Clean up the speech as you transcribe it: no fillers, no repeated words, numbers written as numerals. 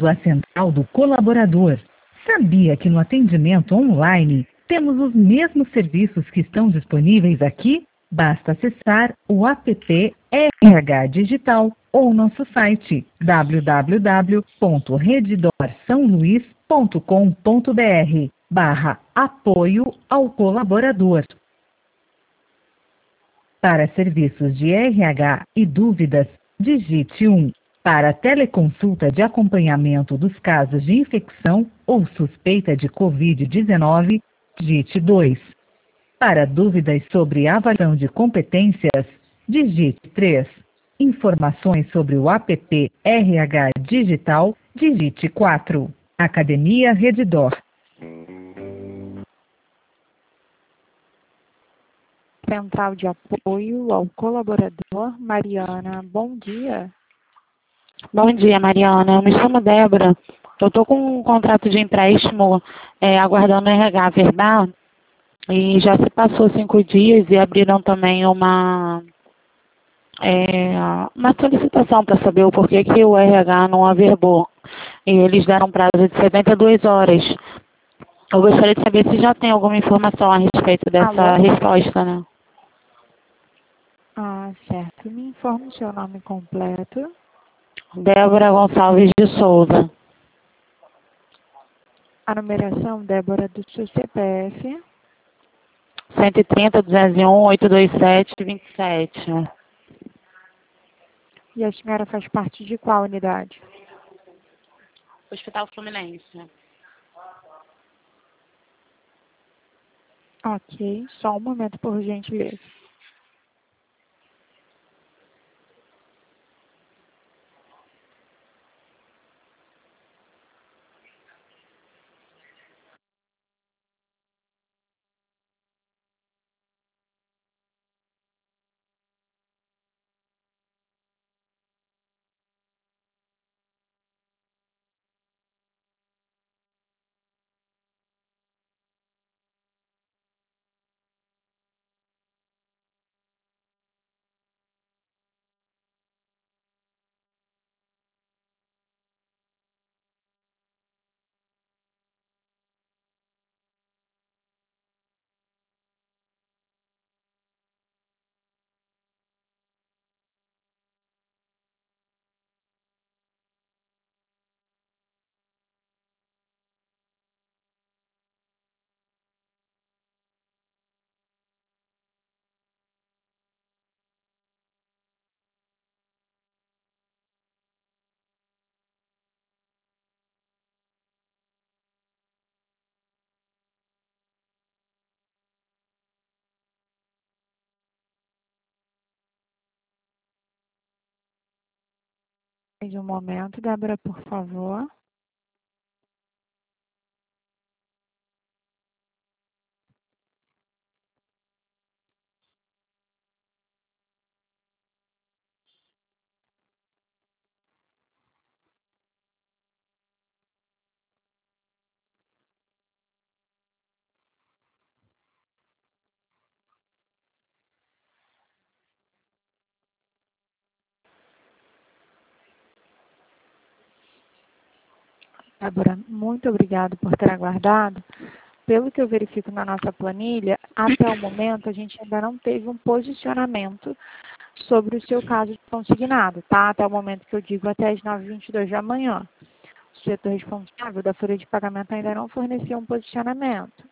à Central do Colaborador. Sabia que no atendimento online temos os mesmos serviços que estão disponíveis aqui? Basta acessar o app RH Digital ou nosso site www.redidorsaoluis.com.br/apoio ao colaborador. Para serviços de RH e dúvidas, digite 1. Para teleconsulta de acompanhamento dos casos de infecção ou suspeita de Covid-19, digite 2. Para dúvidas sobre avaliação de competências, digite 3. Informações sobre o app RH Digital, digite 4. Academia Redidor. Central de Apoio ao Colaborador, Mariana, bom dia. Bom dia, Mariana. Eu me chamo Débora. Eu estou com um contrato de empréstimo aguardando o RH verbal e já se passou 5 dias e abriram também uma solicitação para saber o porquê que o RH não averbou. E eles deram prazo de 72 horas. Eu gostaria de saber se já tem alguma informação a respeito dessa resposta, né? Ah, certo. Me informe o seu nome completo. Débora Gonçalves de Souza. A numeração, Débora, do seu CPF. 130.201.827.27. E a senhora faz parte de qual unidade? Hospital Fluminense. Ok, só um momento, por gentileza. Mais um momento, Débora, por favor. Débora, muito obrigada por ter aguardado. Pelo que eu verifico na nossa planilha, até o momento a gente ainda não teve um posicionamento sobre o seu caso de consignado, tá? Até o momento que eu digo, até as 9h22 da manhã. O setor responsável da folha de pagamento ainda não forneceu um posicionamento.